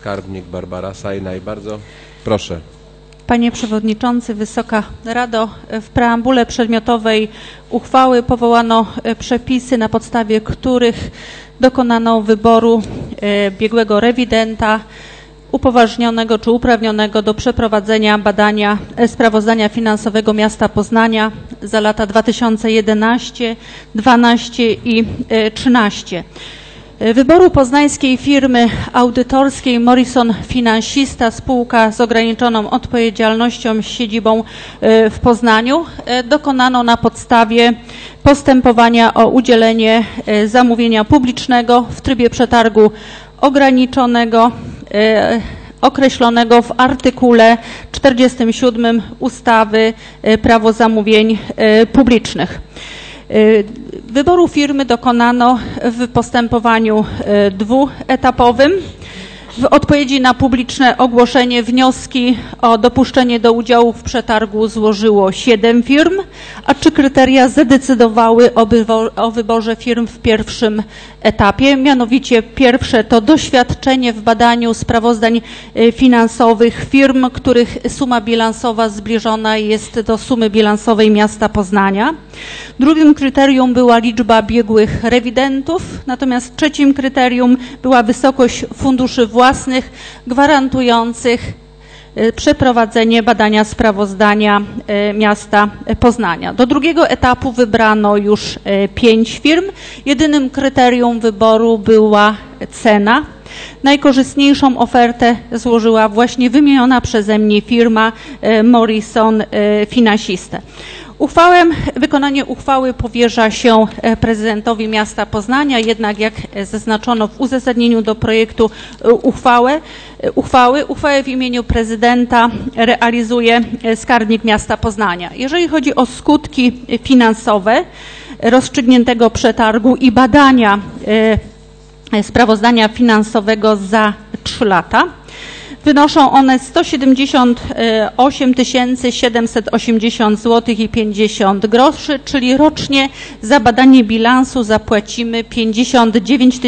skarbnik Barbara Sajnaj. Bardzo proszę. Panie Przewodniczący, Wysoka Rado, w preambule przedmiotowej uchwały powołano przepisy, na podstawie których dokonano wyboru biegłego rewidenta upoważnionego czy uprawnionego do przeprowadzenia badania sprawozdania finansowego miasta Poznania za lata 2011, 2012 i 2013. Wyboru poznańskiej firmy audytorskiej Morrison Finansista, spółka z ograniczoną odpowiedzialnością z siedzibą w Poznaniu, dokonano na podstawie postępowania o udzielenie zamówienia publicznego w trybie przetargu ograniczonego określonego w artykule 47 ustawy Prawo zamówień publicznych. Wyboru firmy dokonano w postępowaniu dwuetapowym. W odpowiedzi na publiczne ogłoszenie wnioski o dopuszczenie do udziału w przetargu złożyło 7 firm, a 3 kryteria zadecydowały o wyborze firm w pierwszym etapie. Mianowicie pierwsze to doświadczenie w badaniu sprawozdań finansowych firm, których suma bilansowa zbliżona jest do sumy bilansowej miasta Poznania. Drugim kryterium była liczba biegłych rewidentów, natomiast trzecim kryterium była wysokość funduszy własnych gwarantujących przeprowadzenie badania sprawozdania miasta Poznania. Do drugiego etapu wybrano już 5 firm. Jedynym kryterium wyboru była cena. Najkorzystniejszą ofertę złożyła właśnie wymieniona przeze mnie firma Morrison Finansista. Wykonanie uchwały powierza się prezydentowi miasta Poznania, jednak jak zaznaczono w uzasadnieniu do projektu uchwałę w imieniu prezydenta realizuje skarbnik miasta Poznania. Jeżeli chodzi o skutki finansowe rozstrzygniętego przetargu i badania sprawozdania finansowego za 3 lata, wynoszą one 178 780 zł i 50 groszy, czyli rocznie za badanie bilansu zapłacimy 59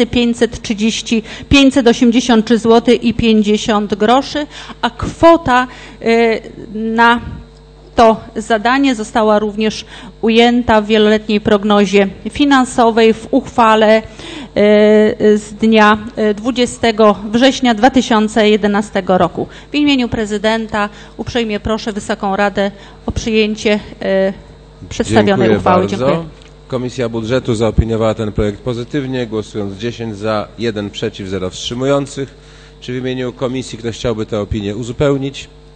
583 zł i 50 groszy, a kwota na to zadanie została również ujęta w wieloletniej prognozie finansowej w uchwale z dnia 20 września 2011 roku. W imieniu prezydenta uprzejmie proszę Wysoką Radę o przyjęcie przedstawionej uchwały. Dziękuję. Komisja Budżetu zaopiniowała ten projekt pozytywnie, głosując 10 za, 1 przeciw, 0 wstrzymujących. Czy w imieniu komisji ktoś chciałby tę opinię uzupełnić?